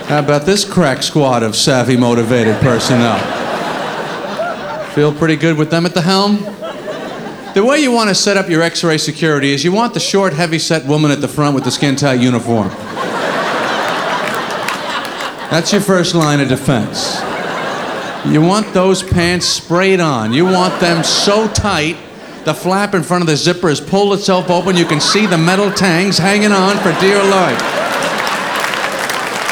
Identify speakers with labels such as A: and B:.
A: How about this crack squad of savvy, motivated personnel? Feel pretty good with them at the helm? The way you want to set up your X-ray security is you want the short, heavy-set woman at the front with the skin-tight uniform. That's your first line of defense. You want those pants sprayed on. You want them so tight, the flap in front of the zipper has pulled itself open. You can see the metal tangs hanging on for dear life.